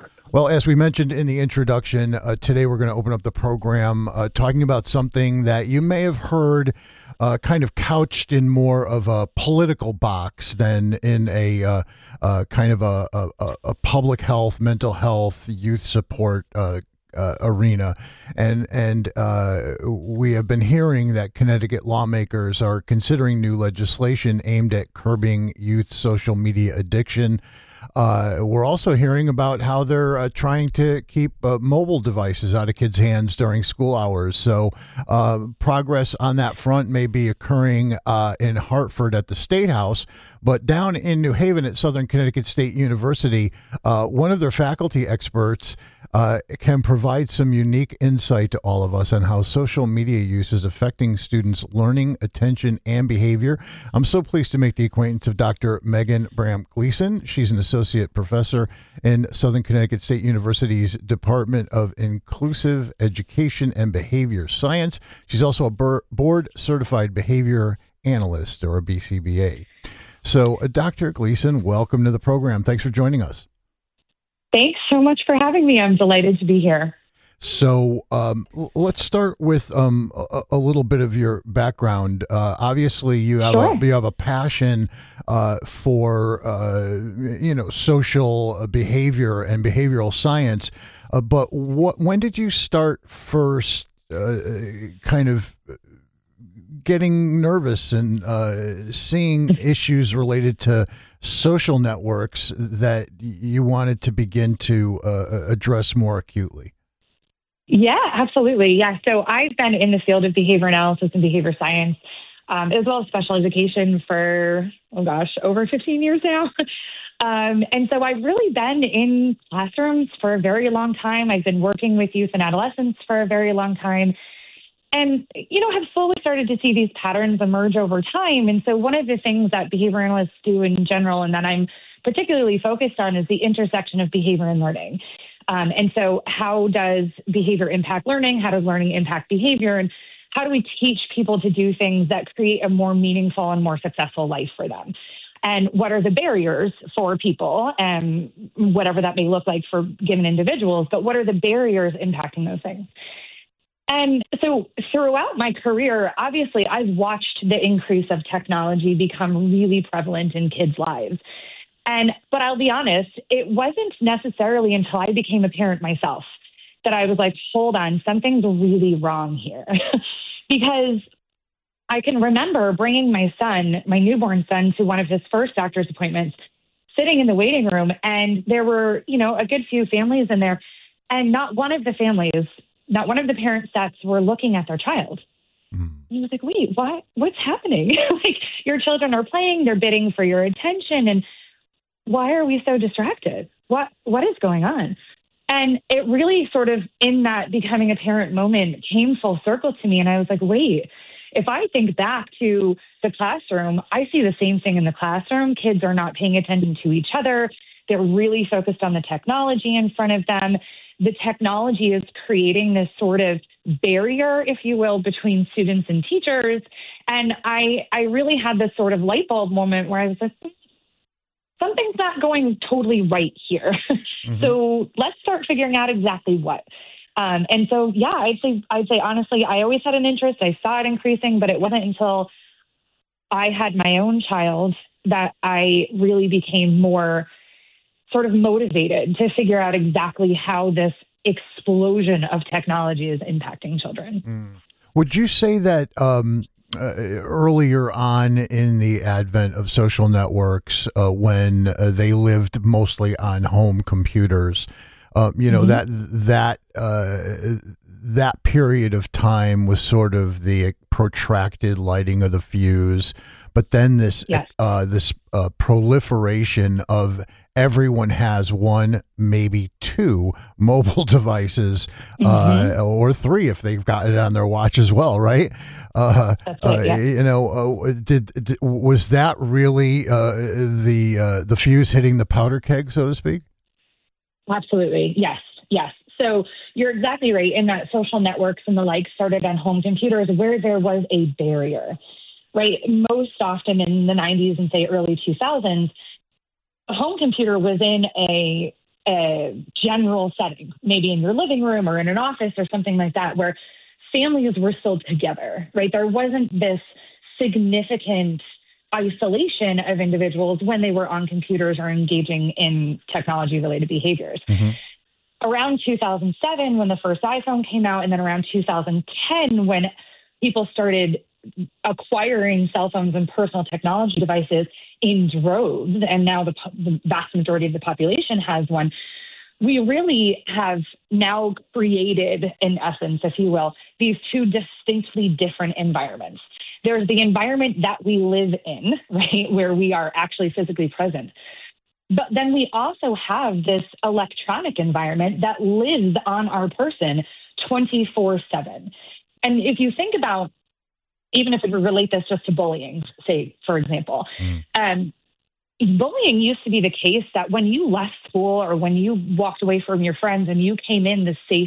Well, as we mentioned in the introduction, today we're going to open up the program talking about something that you may have heard kind of couched in more of a political box than in a kind of a public health, mental health, youth support arena. And we have been hearing that Connecticut lawmakers are considering new legislation aimed at curbing youth social media addiction. We're also hearing about how they're trying to keep mobile devices out of kids' hands during school hours. So progress on that front may be occurring in Hartford at the State House, but down in New Haven at Southern Connecticut State University, one of their faculty experts can provide some unique insight to all of us on how social media use is affecting students' learning, attention, and behavior. I'm so pleased to make the acquaintance of Dr. Megan Bram-Gleason. She's an associate professor in Southern Connecticut State University's Department of Inclusive Education and Behavior Science. She's also a board-certified behavior analyst, or a BCBA. So, Dr. Gleason, welcome to the program. Thanks for joining us. Thanks so much for having me. I'm delighted to be here. So let's start with a little bit of your background. Obviously, you have a passion for social behavior and behavioral science. But when did you start first kind of getting nervous and seeing issues related to social networks that you wanted to begin to address more acutely? Yeah, absolutely. Yeah. So I've been in the field of behavior analysis and behavior science, as well as special education for, over 15 years now. And so I've really been in classrooms for a very long time. I've been working with youth and adolescents for a very long time. And, have slowly started to see these patterns emerge over time. And so one of the things that behavior analysts do in general, and that I'm particularly focused on, is the intersection of behavior and learning. And so how does behavior impact learning? How does learning impact behavior? And how do we teach people to do things that create a more meaningful and more successful life for them? And what are the barriers for people, whatever that may look like for given individuals, but what are the barriers impacting those things? And so throughout my career, obviously, I've watched the increase of technology become really prevalent in kids' lives. But I'll be honest, it wasn't necessarily until I became a parent myself that I was like, hold on, something's really wrong here. Because I can remember bringing my newborn son, to one of his first doctor's appointments, sitting in the waiting room, and there were, a good few families in there, and not one of the parent sets were looking at their child. And he was like, wait, what's happening? Like, your children are playing, they're bidding for your attention, and why are we so distracted? What is going on? And it really sort of, in that becoming a parent moment, came full circle to me. And I was like, wait, if I think back to the classroom, I see the same thing in the classroom. Kids are not paying attention to each other. They're really focused on the technology in front of them. The technology is creating this sort of barrier, if you will, between students and teachers. And I really had this sort of light bulb moment where I was like, something's not going totally right here. Mm-hmm. So let's start figuring out exactly what. And so, yeah, I'd say honestly, I always had an interest. I saw it increasing, but it wasn't until I had my own child that I really became more sort of motivated to figure out exactly how this explosion of technology is impacting children. Would you say that earlier on in the advent of social networks, when they lived mostly on home computers, that period of time was sort of the protracted lighting of the fuse, but then this proliferation of everyone has one, maybe two mobile devices, or three if they've got it on their watch as well, right? That's right, yeah. Was that really the fuse hitting the powder keg, so to speak? Absolutely, yes. So you're exactly right in that social networks and the like started on home computers where there was a barrier, right? Most often in the 90s and say early 2000s, a home computer was in a a general setting, maybe in your living room or in an office or something like that, where families were still together, right? There wasn't this significant isolation of individuals when they were on computers or engaging in technology-related behaviors. Mm-hmm. Around 2007, when the first iPhone came out, and then around 2010, when people started acquiring cell phones and personal technology devices in droves, and now the vast majority of the population has one, we really have now created, in essence, if you will, these two distinctly different environments. There's the environment that we live in, right, where we are actually physically present. But then we also have this electronic environment that lives on our person 24/7. And if you think about, even if we relate this just to bullying, say, for example, bullying used to be the case that when you left school or when you walked away from your friends and you came in the safe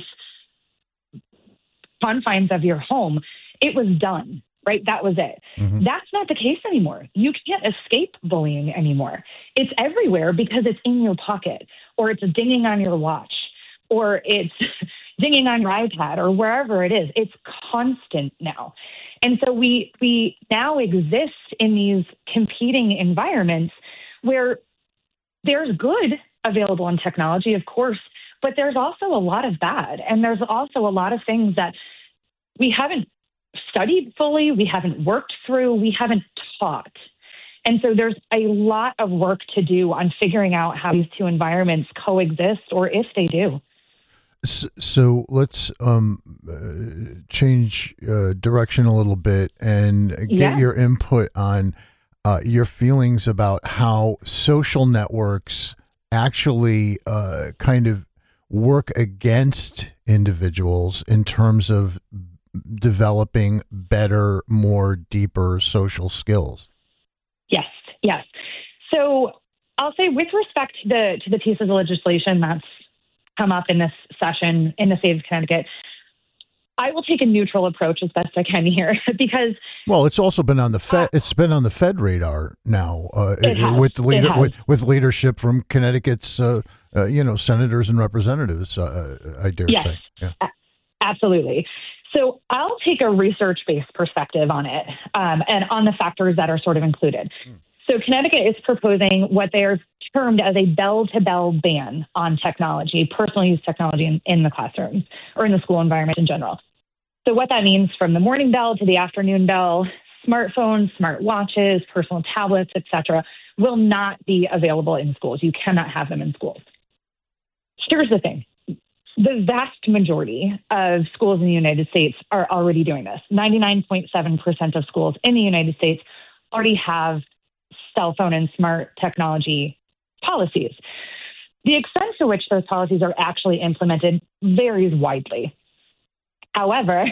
confines of your home, it was done, right? That was it. Mm-hmm. That's not the case anymore. You can't escape bullying anymore. It's everywhere because it's in your pocket, or it's dinging on your watch, or it's dinging on your iPad, or wherever it is. It's constant now. And so we now exist in these competing environments where there's good available in technology, of course, but there's also a lot of bad. And there's also a lot of things that we haven't studied fully, we haven't worked through, we haven't taught. And so there's a lot of work to do on figuring out how these two environments coexist, or if they do. So let's change direction a little bit and get your input on your feelings about how social networks actually kind of work against individuals in terms of developing better, more deeper social skills. Yes. So I'll say, with respect to the piece of the legislation that's come up in this session in the state of Connecticut, I will take a neutral approach as best I can here, because it's also been on the Fed. It's been on the Fed radar now with leadership from Connecticut's senators and representatives. I dare say, yeah, absolutely. So I'll take a research-based perspective on it, and on the factors that are sort of included. So Connecticut is proposing what they are termed as a bell-to-bell ban on technology, personal use technology in the classroom or in the school environment in general. So what that means, from the morning bell to the afternoon bell, smartphones, smart watches, personal tablets, etc., will not be available in schools. You cannot have them in schools. Here's the thing. The vast majority of schools in the United States are already doing this. 99.7% of schools in the United States already have cell phone and smart technology policies. The extent to which those policies are actually implemented varies widely. However,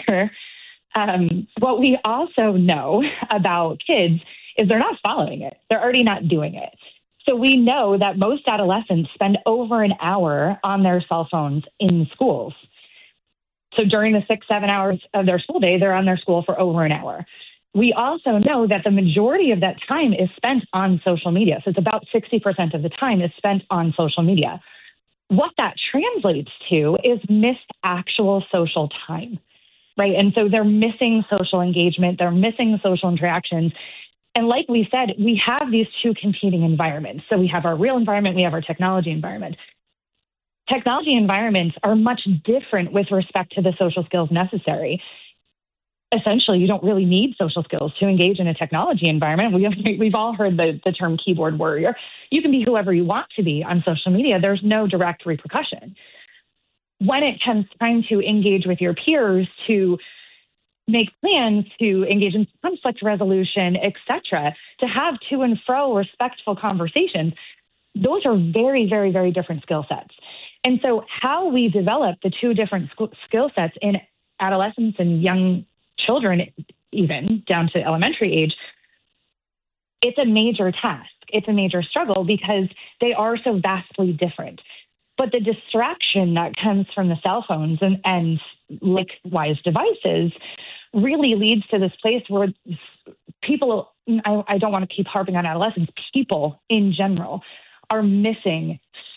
what we also know about kids is they're not following it. They're already not doing it. So we know that most adolescents spend over an hour on their cell phones in schools. So during the 6-7 hours of their school day, they're on their school for over an hour. We also know that the majority of that time is spent on social media. So it's about 60% of the time is spent on social media. What that translates to is missed actual social time, right? And so they're missing social engagement. They're missing social interactions. And like we said, we have these two competing environments. So we have our real environment, we have our technology environment. Technology environments are much different with respect to the social skills necessary. Essentially, you don't really need social skills to engage in a technology environment. We've all heard the term keyboard warrior. You can be whoever you want to be on social media. There's no direct repercussion. When it comes time to engage with your peers, to make plans, to engage in conflict resolution, etc., to have to and fro respectful conversations, those are very, very, very different skill sets. And so how we develop the two different skill sets in adolescents and young children, even down to elementary age, it's a major task. It's a major struggle because they are so vastly different. But the distraction that comes from the cell phones and likewise devices really leads to this place where people, I don't want to keep harping on adolescents, people in general are missing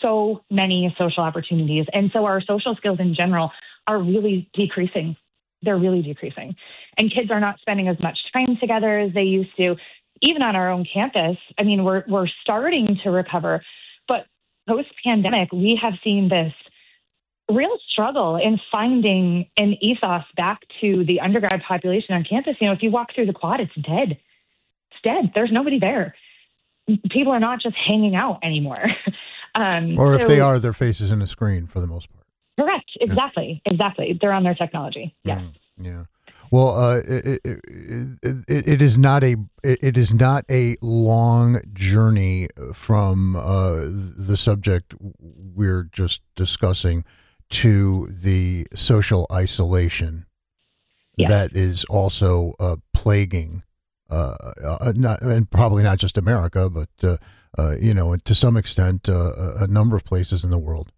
so many social opportunities. And so our social skills in general are really decreasing. They're really decreasing. And kids are not spending as much time together as they used to. Even on our own campus, I mean, we're starting to recover. But post-pandemic, we have seen this real struggle in finding an ethos back to the undergrad population on campus. You know, if you walk through the quad, it's dead. It's dead. There's nobody there. People are not just hanging out anymore. Or if they are, their face is in a screen for the most part. Correct. Exactly. Yeah. Exactly. They're on their technology. Yes. Yeah. Well, it is not a long journey from the subject we're just discussing to the social isolation that is also plaguing and probably not just America, but to some extent a number of places in the world.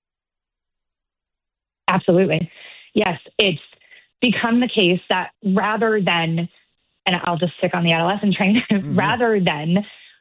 Absolutely. Yes, it's become the case that rather than, and I'll just stick on the adolescent train, rather than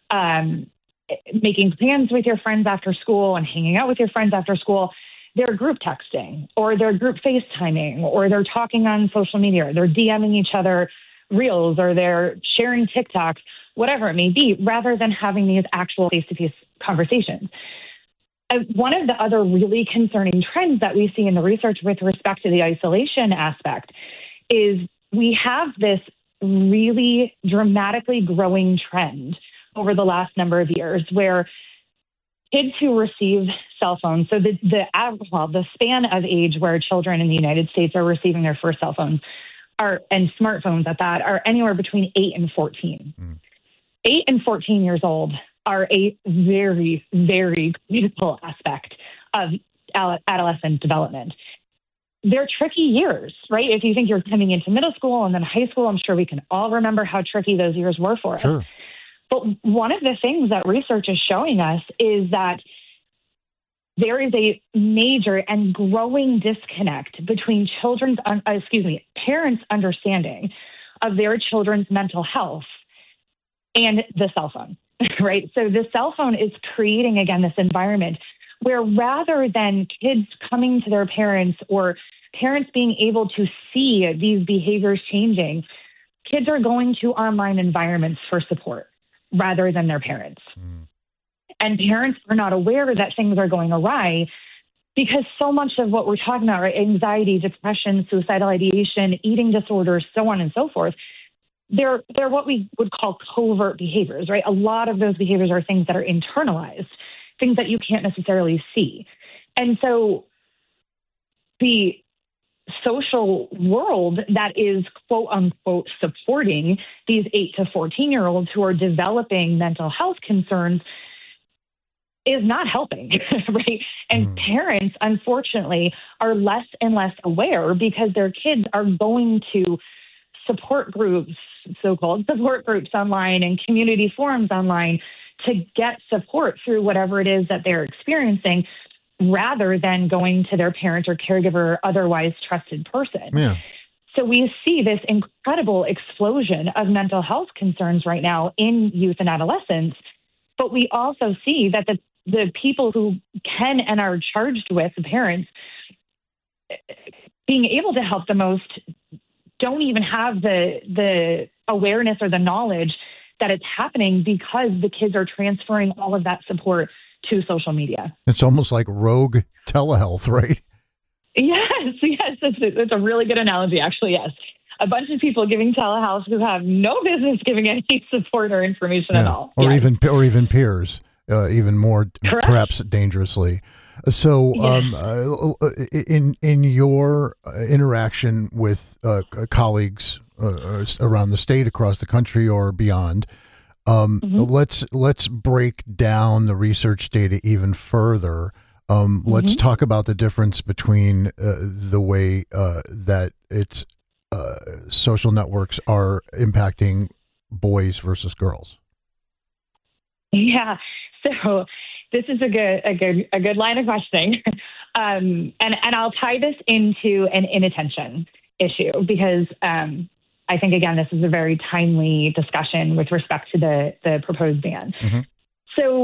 making plans with your friends after school and hanging out with your friends after school, they're group texting or they're group FaceTiming or they're talking on social media, or they're DMing each other reels or they're sharing TikToks, whatever it may be, rather than having these actual face-to-face conversations. One of the other really concerning trends that we see in the research with respect to the isolation aspect is we have this really dramatically growing trend over the last number of years where kids who receive cell phones, so the span of age where children in the United States are receiving their first cell phones and smartphones at that are anywhere between 8 and 14. 8 and 14 years old are a very, very critical aspect of adolescent development. They're tricky years, right? If you think you're coming into middle school and then high school, I'm sure we can all remember how tricky those years were for us. But one of the things that research is showing us is that there is a major and growing disconnect between parents' understanding of their children's mental health and the cell phone, right? So the cell phone is creating, again, this environment where rather than kids coming to their parents or parents being able to see these behaviors changing, kids are going to online environments for support rather than their parents. And parents are not aware that things are going awry because so much of what we're talking about, right, anxiety, depression, suicidal ideation, eating disorders, so on and so forth, they're what we would call covert behaviors, right? A lot of those behaviors are things that are internalized, things that you can't necessarily see. And so the social world that is quote unquote supporting these 8 to 14-year-olds who are developing mental health concerns is not helping, right? And parents, unfortunately, are less and less aware because their kids are going to support groups, so-called support groups online and community forums online to get support through whatever it is that they're experiencing rather than going to their parent or caregiver or otherwise trusted person. Yeah. So we see this incredible explosion of mental health concerns right now in youth and adolescents, but we also see that the people who can and are charged with, the parents, being able to help the most don't even have the awareness or the knowledge that it's happening because the kids are transferring all of that support to social media. It's almost like rogue telehealth, right? Yes, it's a really good analogy, actually, yes. A bunch of people giving telehealth who have no business giving any support or information at all. Or even peers, even more perhaps dangerously. So in your interaction with colleagues around the state, across the country, or beyond, let's break down the research data even further. Let's talk about the difference between the way that it's social networks are impacting boys versus girls. Yeah. So this is a good line of questioning. And I'll tie this into an inattention issue because I think, again, this is a very timely discussion with respect to the proposed ban. So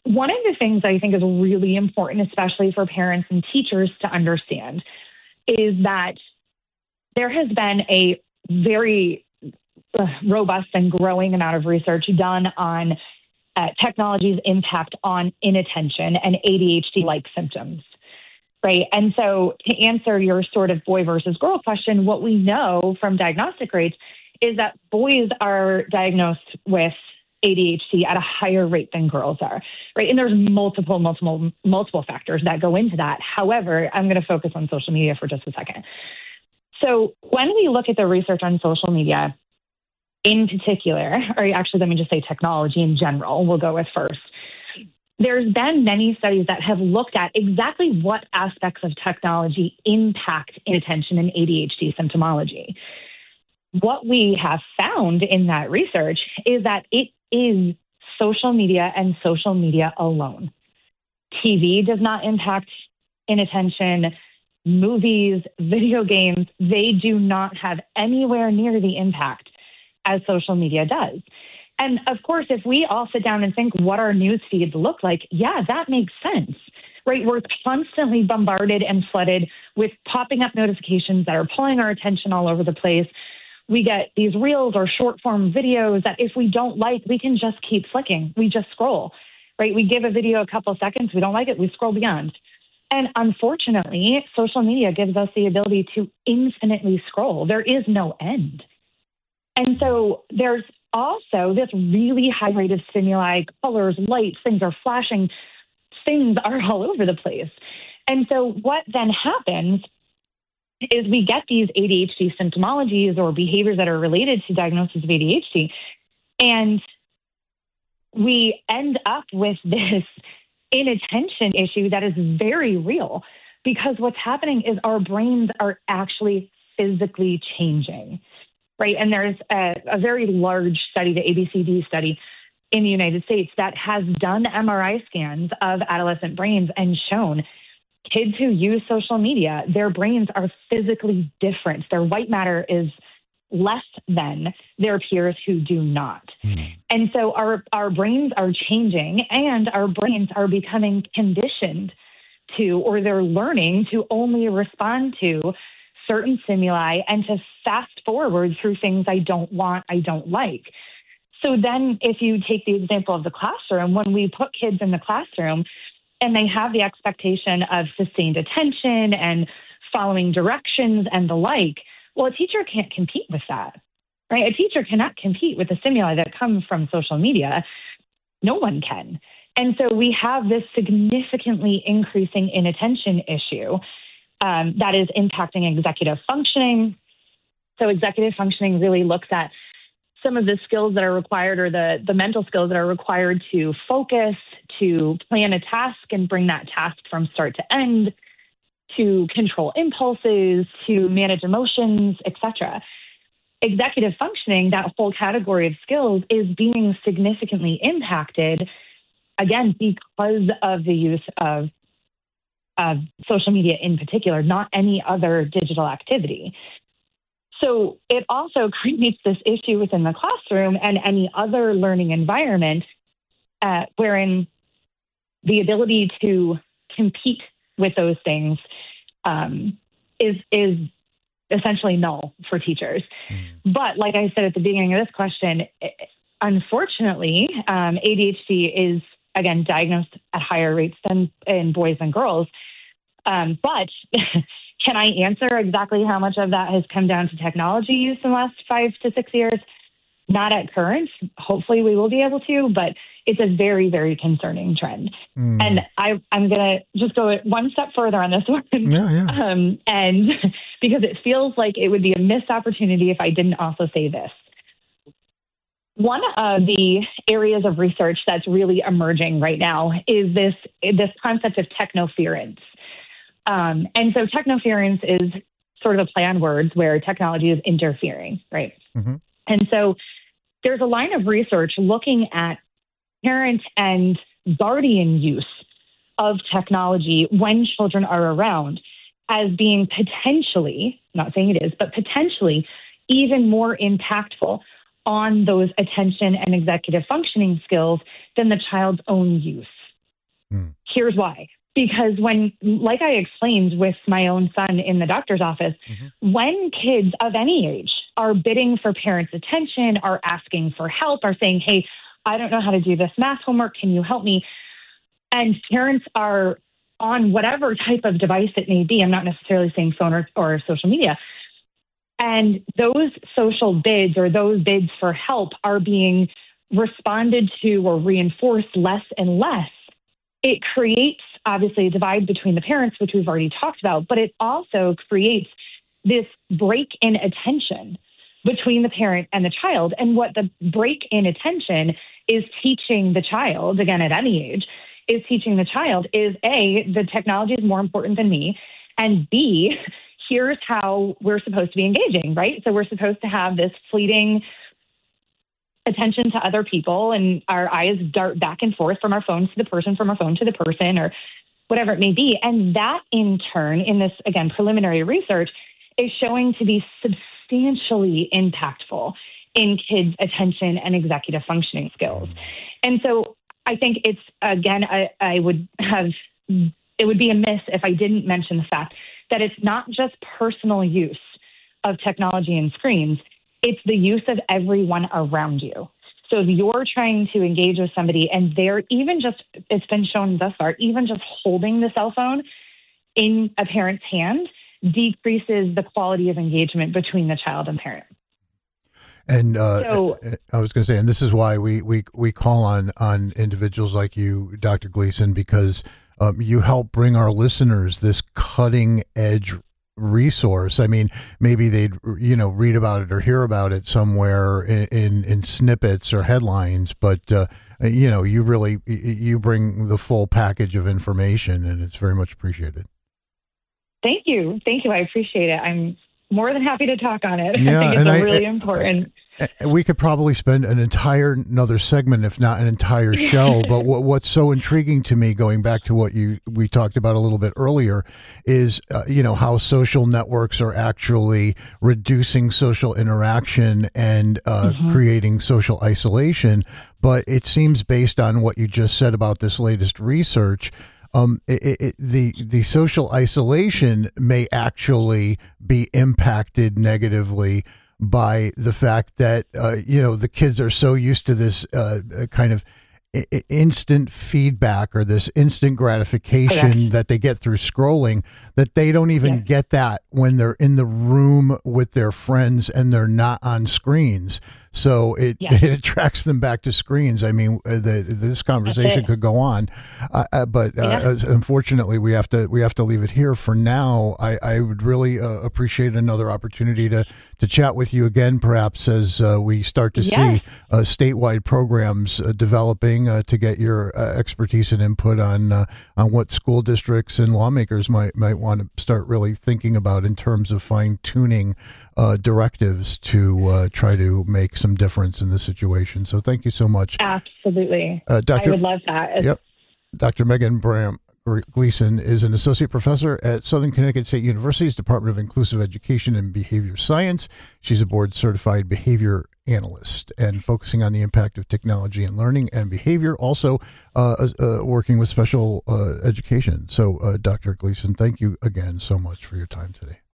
one of the things I think is really important, especially for parents and teachers to understand, is that there has been a very robust and growing amount of research done on technology's impact on inattention and ADHD-like symptoms, right? And so to answer your sort of boy versus girl question, what we know from diagnostic rates is that boys are diagnosed with ADHD at a higher rate than girls are, right? And there's multiple factors that go into that. However, I'm going to focus on social media for just a second. So when we look at the research on social media in particular, or actually let me just say technology in general, we'll go with first. There's been many studies that have looked at exactly what aspects of technology impact inattention and ADHD symptomology. What we have found in that research is that it is social media and social media alone. TV does not impact inattention. Movies, video games, they do not have anywhere near the impact as social media does. And of course, if we all sit down and think what our news feeds look like, yeah, that makes sense, right? We're constantly bombarded and flooded with popping up notifications that are pulling our attention all over the place. We get these reels or short form videos that if we don't like, we can just keep flicking. We just scroll, right? We give a video a couple of seconds. We don't like it. We scroll beyond. And unfortunately, social media gives us the ability to infinitely scroll. There is no end. And so there's also this really high rate of stimuli, colors, lights, things are flashing, things are all over the place. And so what then happens is we get these ADHD symptomologies or behaviors that are related to diagnosis of ADHD, and we end up with this inattention issue that is very real, because what's happening is our brains are actually physically changing, right? And there's a very large study, the ABCD study in the United States, that has done MRI scans of adolescent brains and shown kids who use social media, their brains are physically different. Their white matter is less than their peers who do not. And so our brains are changing, and our brains are becoming conditioned to, or they're learning to only respond to certain stimuli and to fast forward through things I don't want, I don't like. So then if you take the example of the classroom, when we put kids in the classroom and they have the expectation of sustained attention and following directions and the like, well, a teacher can't compete with that, right? A teacher cannot compete with the stimuli that come from social media. No one can. And so we have this significantly increasing inattention issue that is impacting executive functioning. So executive functioning really looks at some of the skills that are required, or the mental skills that are required to focus, to plan a task and bring that task from start to end, to control impulses, to manage emotions, etc. Executive functioning, that whole category of skills, is being significantly impacted, again, because of the use of social media in particular, not any other digital activity. So it also creates this issue within the classroom and any other learning environment wherein the ability to compete with those things is essentially null for teachers. But like I said at the beginning of this question, unfortunately, ADHD is, again, diagnosed at higher rates than in boys and girls. But can I answer exactly how much of that has come down to technology use in the last 5 to 6 years? Not at current. Hopefully we will be able to, but it's a very, very concerning trend. And I'm going to just go one step further on this one. And because it feels like it would be a missed opportunity if I didn't also say this. One of the areas of research that's really emerging right now is this concept of technoference. And so technoference is sort of a play on words where technology is interfering, right? And so there's a line of research looking at parent and guardian use of technology when children are around as being potentially, not saying it is, but potentially even more impactful on those attention and executive functioning skills than the child's own use Here's why. Because when, like I explained with my own son in the doctor's office, when kids of any age are bidding for parents' attention, are asking for help, are saying, hey, I don't know how to do this math homework, can you help me? And parents are on whatever type of device it may be. I'm not necessarily saying phone or social media. And those social bids or those bids for help are being responded to or reinforced less and less. It creates, obviously, a divide between the parents, which we've already talked about, but it also creates this break in attention between the parent and the child. And what the break in attention is teaching the child, again, at any age, is teaching the child is A, the technology is more important than me, and B, here's how we're supposed to be engaging, right? So we're supposed to have this fleeting attention to other people, and our eyes dart back and forth from our phones to the person, from our phone to the person, or whatever it may be. And that, in turn, in this, again, preliminary research, is showing to be substantially impactful in kids' attention and executive functioning skills. And so I think it's, again, it would be amiss if I didn't mention the fact that it's not just personal use of technology and screens, it's the use of everyone around you. So if you're trying to engage with somebody and they're even just, it's been shown thus far, even just holding the cell phone in a parent's hand decreases the quality of engagement between the child and parent. And so, I was going to say, and this is why we call on individuals like you, Dr. Gleason, because you help bring our listeners this cutting edge resource. I mean, maybe they'd read about it or hear about it somewhere in snippets or headlines, but you bring the full package of information, and it's very much appreciated. Thank you. I appreciate it. I'm more than happy to talk on it. Yeah, I think it's really important. We could probably spend another segment, if not an entire show. But what's so intriguing to me, going back to what we talked about a little bit earlier, is how social networks are actually reducing social interaction and creating social isolation. But it seems, based on what you just said about this latest research, the social isolation may actually be impacted negatively by the fact that the kids are so used to this kind of instant feedback or this instant gratification that they get through scrolling, that they don't even get that when they're in the room with their friends and they're not on screens. So it attracts them back to screens. I mean, this conversation could go on, but unfortunately, we have to leave it here for now. I would really appreciate another opportunity to chat with you again, perhaps as we start to see statewide programs developing to get your expertise and input on what school districts and lawmakers might want to start really thinking about in terms of fine tuning directives to try to make some difference in this situation. So thank you so much. Absolutely. I would love that. Yep. Dr. Megan Bram Gleason is an associate professor at Southern Connecticut State University's Department of Inclusive Education and Behavior Science. She's a board-certified behavior analyst and focusing on the impact of technology and learning and behavior, also working with special education. So, Dr. Gleason, thank you again so much for your time today.